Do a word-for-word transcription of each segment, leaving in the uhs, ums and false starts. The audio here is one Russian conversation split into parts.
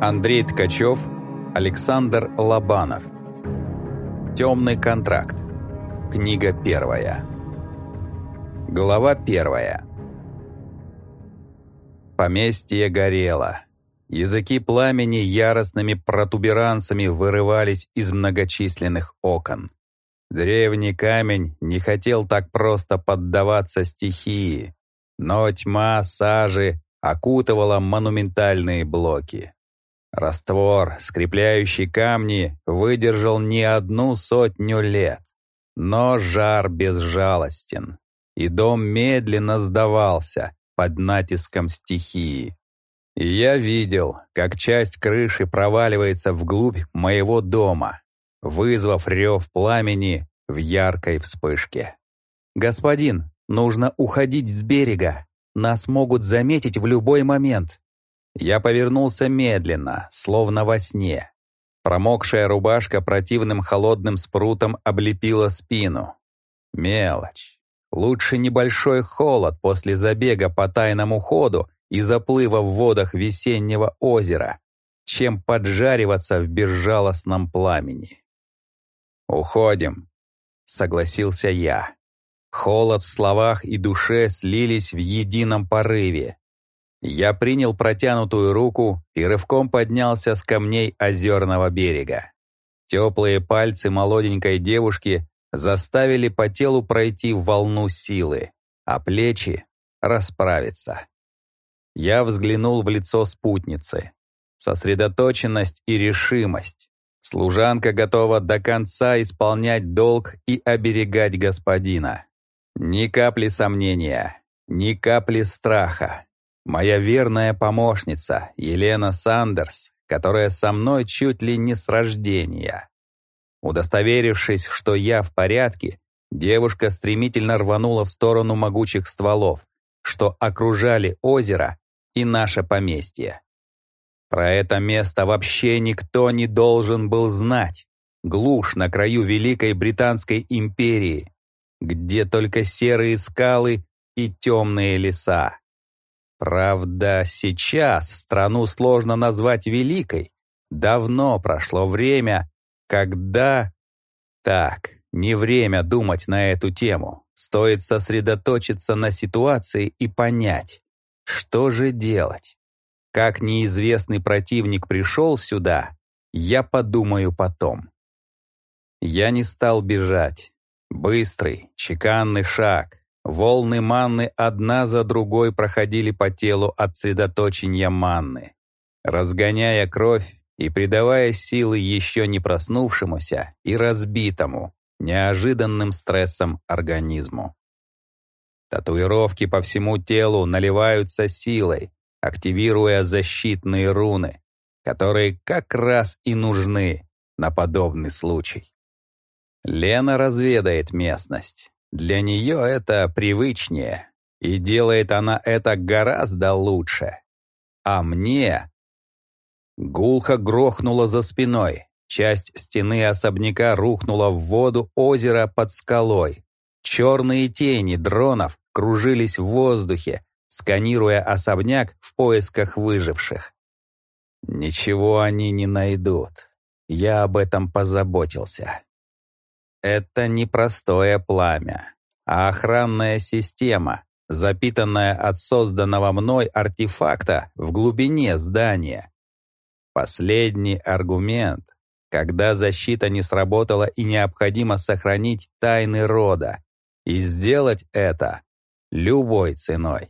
Андрей Ткачев, Александр Лобанов. Темный контракт. Книга первая. Глава первая. Поместье горело. Языки пламени яростными протуберанцами вырывались из многочисленных окон. Древний камень не хотел так просто поддаваться стихии, но тьма сажи окутывала монументальные блоки. Раствор, скрепляющий камни, выдержал не одну сотню лет, но жар безжалостен, и дом медленно сдавался под натиском стихии. И я видел, как часть крыши проваливается вглубь моего дома, вызвав рев пламени в яркой вспышке. «Господин, нужно уходить с берега. Нас могут заметить в любой момент». Я повернулся медленно, словно во сне. Промокшая рубашка противным холодным спрутом облепила спину. Мелочь. Лучше небольшой холод после забега по тайному ходу и заплыва в водах весеннего озера, чем поджариваться в безжалостном пламени. «Уходим», — согласился я. Холод в словах и душе слились в едином порыве. Я принял протянутую руку и рывком поднялся с камней озерного берега. Теплые пальцы молоденькой девушки заставили по телу пройти волну силы, а плечи расправиться. Я взглянул в лицо спутницы. Сосредоточенность и решимость. Служанка готова до конца исполнять долг и оберегать господина. Ни капли сомнения, ни капли страха. Моя верная помощница, Елена Сандерс, которая со мной чуть ли не с рождения. Удостоверившись, что я в порядке, девушка стремительно рванула в сторону могучих стволов, что окружали озеро и наше поместье. Про это место вообще никто не должен был знать. Глушь на краю Великой Британской империи, где только серые скалы и темные леса. Правда, сейчас страну сложно назвать великой. Давно прошло время, когда... Так, не время думать на эту тему. Стоит сосредоточиться на ситуации и понять, что же делать. Как неизвестный противник пришел сюда, я подумаю потом. Я не стал бежать. Быстрый, чеканный шаг. Волны манны одна за другой проходили по телу от средоточения манны, разгоняя кровь и придавая силы еще не проснувшемуся и разбитому, неожиданным стрессом организму. Татуировки по всему телу наливаются силой, активируя защитные руны, которые как раз и нужны на подобный случай. Лена разведает местность. Для нее это привычнее, и делает она это гораздо лучше. А мне... Гулко грохнуло за спиной. Часть стены особняка рухнула в воду озера под скалой. Черные тени дронов кружились в воздухе, сканируя особняк в поисках выживших. Ничего они не найдут. Я об этом позаботился. Это не простое пламя, а охранная система, запитанная от созданного мной артефакта в глубине здания. Последний аргумент, когда защита не сработала и необходимо сохранить тайны рода, и сделать это любой ценой.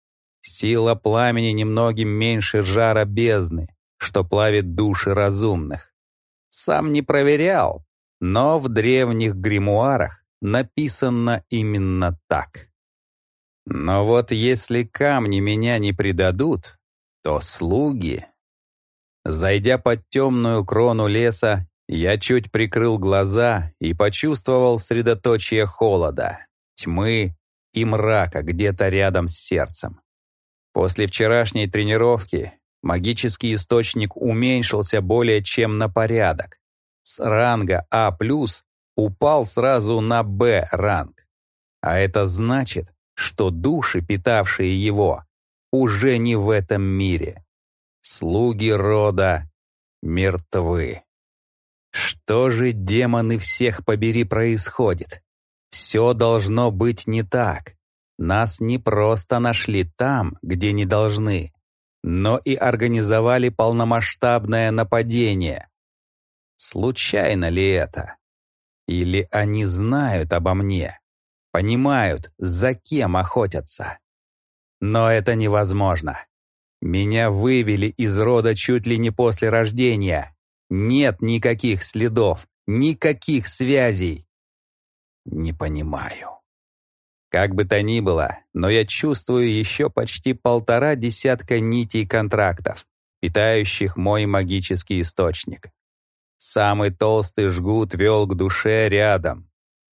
Сила пламени немногим меньше жара бездны, что плавит души разумных. Сам не проверял. Но в древних гримуарах написано именно так. Но вот если камни меня не предадут, то слуги... Зайдя под темную крону леса, я чуть прикрыл глаза и почувствовал средоточие холода, тьмы и мрака где-то рядом с сердцем. После вчерашней тренировки магический источник уменьшился более чем на порядок. С ранга А+, упал сразу на Б ранг. А это значит, что души, питавшие его, уже не в этом мире. Слуги рода мертвы. Что же, демоны, всех побери, происходит? Все должно быть не так. Нас не просто нашли там, где не должны, но и организовали полномасштабное нападение. Случайно ли это? Или они знают обо мне, понимают, за кем охотятся? Но это невозможно. Меня вывели из рода чуть ли не после рождения. Нет никаких следов, никаких связей. Не понимаю. Как бы то ни было, но я чувствую еще почти полтора десятка нитей контрактов, питающих мой магический источник. Самый толстый жгут вел к душе рядом.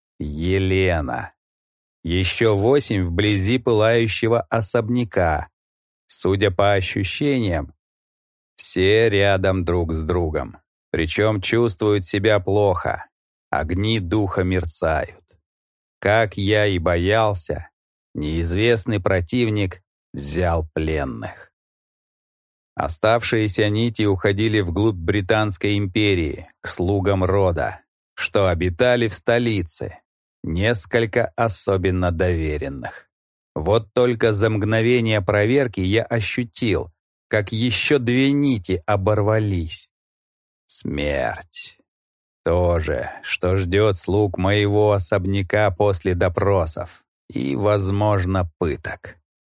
Елена. Еще восемь вблизи пылающего особняка. Судя по ощущениям, все рядом друг с другом. Причем чувствуют себя плохо. Огни духа мерцают. Как я и боялся, неизвестный противник взял пленных. Оставшиеся нити уходили вглубь Британской империи, к слугам рода, что обитали в столице, несколько особенно доверенных. Вот только за мгновение проверки я ощутил, как еще две нити оборвались. Смерть. То же, что ждет слуг моего особняка после допросов и, возможно, пыток.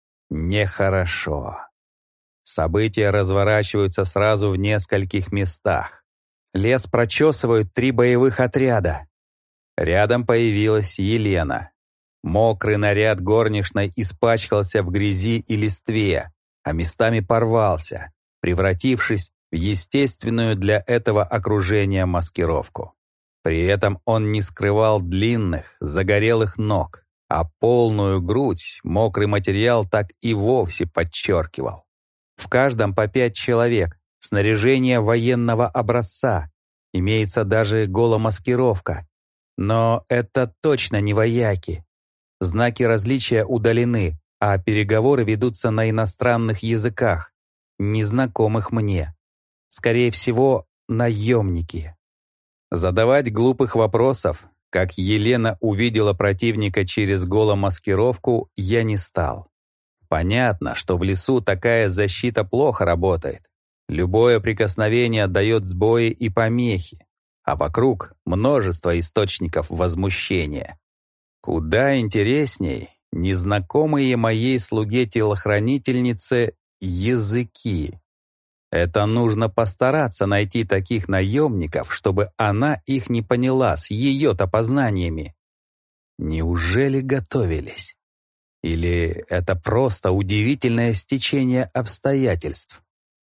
Нехорошо. События разворачиваются сразу в нескольких местах. Лес прочесывают три боевых отряда. Рядом появилась Елена. Мокрый наряд горничной испачкался в грязи и листве, а местами порвался, превратившись в естественную для этого окружения маскировку. При этом он не скрывал длинных, загорелых ног, а полную грудь мокрый материал так и вовсе подчеркивал. В каждом по пять человек, снаряжение военного образца, имеется даже голомаскировка. Но это точно не вояки. Знаки различия удалены, а переговоры ведутся на иностранных языках, незнакомых мне. Скорее всего, наемники. Задавать глупых вопросов, как Елена увидела противника через голомаскировку, я не стал. Понятно, что в лесу такая защита плохо работает. Любое прикосновение дает сбои и помехи, а вокруг множество источников возмущения. Куда интересней незнакомые моей слуге-телохранительнице языки. Это нужно постараться найти таких наемников, чтобы она их не поняла с ее-то познаниями. Неужели готовились? Или это просто удивительное стечение обстоятельств?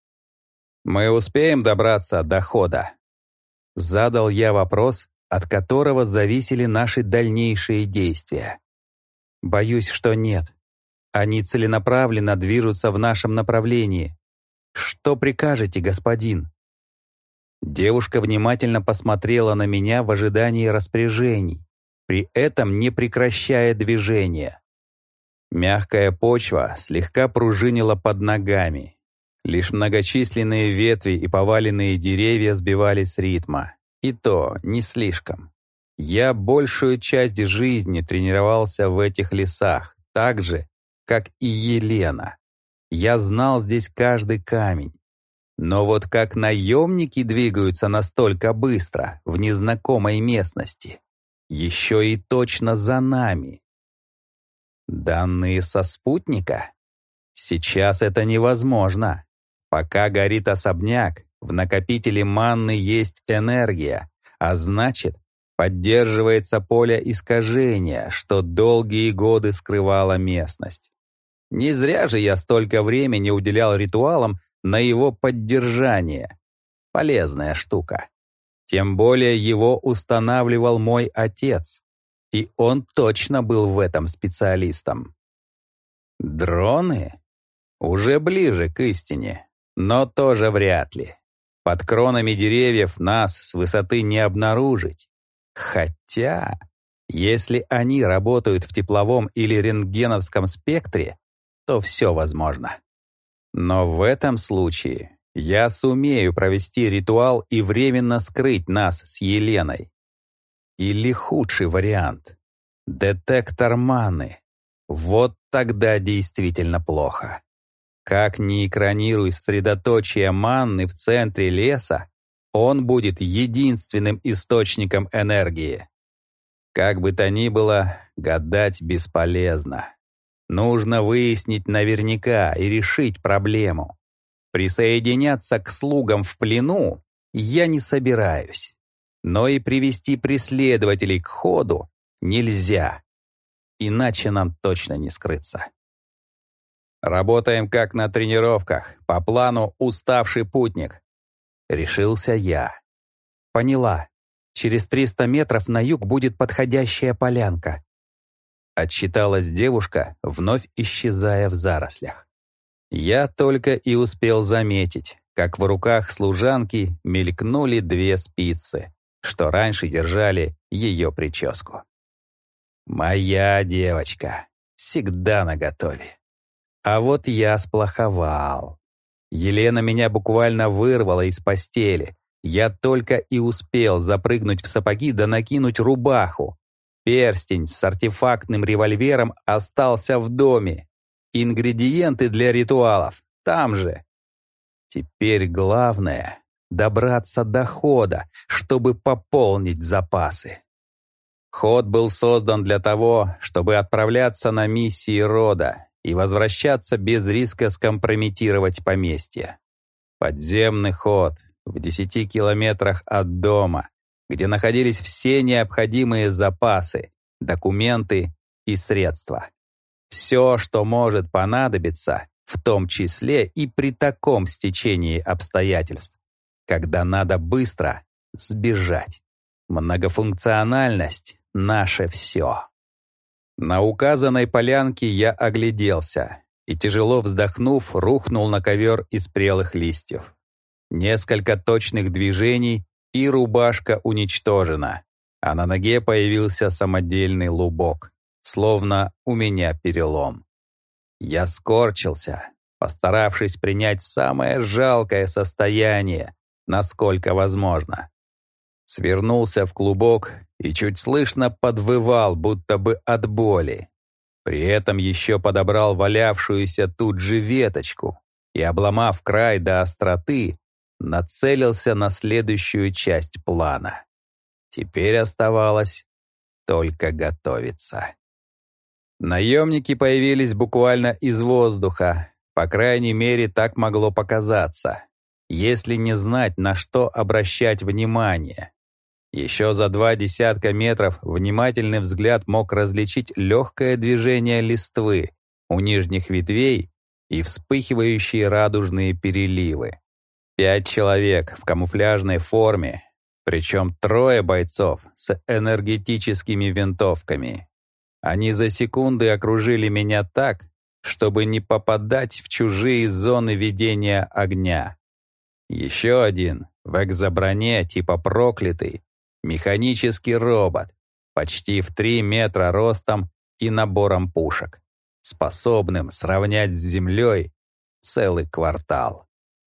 «Мы успеем добраться до хода?» Задал я вопрос, от которого зависели наши дальнейшие действия. Боюсь, что нет. Они целенаправленно движутся в нашем направлении. Что прикажете, господин? Девушка внимательно посмотрела на меня в ожидании распоряжений, при этом не прекращая движения. Мягкая почва слегка пружинила под ногами. Лишь многочисленные ветви и поваленные деревья сбивали с ритма. И то не слишком. Я большую часть жизни тренировался в этих лесах, так же, как и Елена. Я знал здесь каждый камень. Но вот как наемники двигаются настолько быстро в незнакомой местности, еще и точно за нами. Данные со спутника? Сейчас это невозможно. Пока горит особняк, в накопителе манны есть энергия, а значит, поддерживается поле искажения, что долгие годы скрывало местность. Не зря же я столько времени уделял ритуалам на его поддержание. Полезная штука. Тем более его устанавливал мой отец, и он точно был в этом специалистом. Дроны? Уже ближе к истине, но тоже вряд ли. Под кронами деревьев нас с высоты не обнаружить. Хотя, если они работают в тепловом или рентгеновском спектре, то все возможно. Но в этом случае Я сумею провести ритуал и временно скрыть нас с Еленой. Или худший вариант — детектор маны. Вот тогда действительно плохо. Как ни экранируй средоточие манны в центре леса, он будет единственным источником энергии. Как бы то ни было, гадать бесполезно. Нужно выяснить наверняка и решить проблему. Присоединяться к слугам в плену я не собираюсь. Но и привести преследователей к ходу нельзя. Иначе нам точно не скрыться. Работаем как на тренировках, по плану «Уставший путник». Решился я. Поняла. Через триста метров на юг будет подходящая полянка. Отчиталась девушка, вновь исчезая в зарослях. Я только и успел заметить, как в руках служанки мелькнули две спицы, что раньше держали ее прическу. Моя девочка, всегда наготове. А вот я сплоховал. Елена меня буквально вырвала из постели. Я только и успел запрыгнуть в сапоги да накинуть рубаху. Перстень с артефактным револьвером остался в доме. Ингредиенты для ритуалов там же. Теперь главное — добраться до хода, чтобы пополнить запасы. Ход был создан для того, чтобы отправляться на миссии рода и возвращаться без риска скомпрометировать поместье. Подземный ход в десяти километрах от дома, где находились все необходимые запасы, документы и средства. Все, что может понадобиться, в том числе и при таком стечении обстоятельств, когда надо быстро сбежать. Многофункциональность — наше все. На указанной полянке я огляделся и, тяжело вздохнув, рухнул на ковер из прелых листьев. Несколько точных движений, и рубашка уничтожена, а на ноге появился самодельный лубок, словно у меня перелом. Я скорчился, постаравшись принять самое жалкое состояние, насколько возможно. Свернулся в клубок и чуть слышно подвывал, будто бы от боли. При этом еще подобрал валявшуюся тут же веточку и, обломав край до остроты, нацелился на следующую часть плана. Теперь оставалось только готовиться. Наемники появились буквально из воздуха, по крайней мере, так могло показаться, если не знать, на что обращать внимание. Еще за два десятка метров внимательный взгляд мог различить легкое движение листвы у нижних ветвей и вспыхивающие радужные переливы. Пять человек в камуфляжной форме, причем трое бойцов с энергетическими винтовками. Они за секунды окружили меня так, чтобы не попадать в чужие зоны ведения огня. Еще один в экзоброне типа проклятый, механический робот, почти в три метра ростом и набором пушек, способным сравнять с землей целый квартал.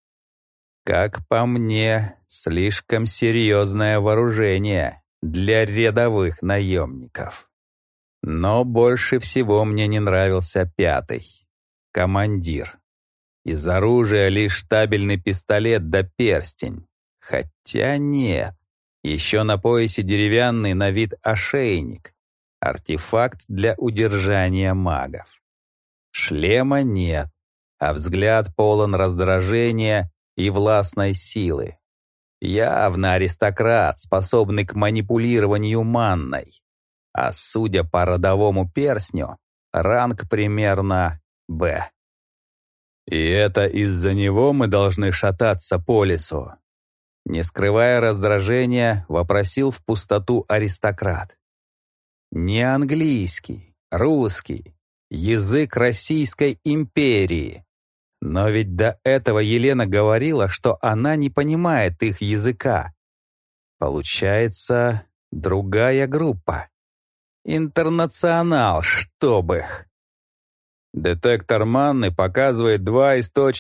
Как по мне, слишком серьезное вооружение для рядовых наемников. Но больше всего мне не нравился пятый — командир. Из оружия лишь штабельный пистолет да перстень. Хотя нет. Еще на поясе деревянный на вид ошейник. Артефакт для удержания магов. Шлема нет, а взгляд полон раздражения и властной силы. Явно аристократ, способный к манипулированию манной. А судя по родовому перстню, ранг примерно «Б». И это из-за него мы должны шататься по лесу. Не скрывая раздражения, вопросил в пустоту аристократ. Не английский, русский, язык Российской империи. Но ведь до этого Елена говорила, что она не понимает их языка. Получается, другая группа. Интернационал, чтоб их. Детектор манны показывает два источника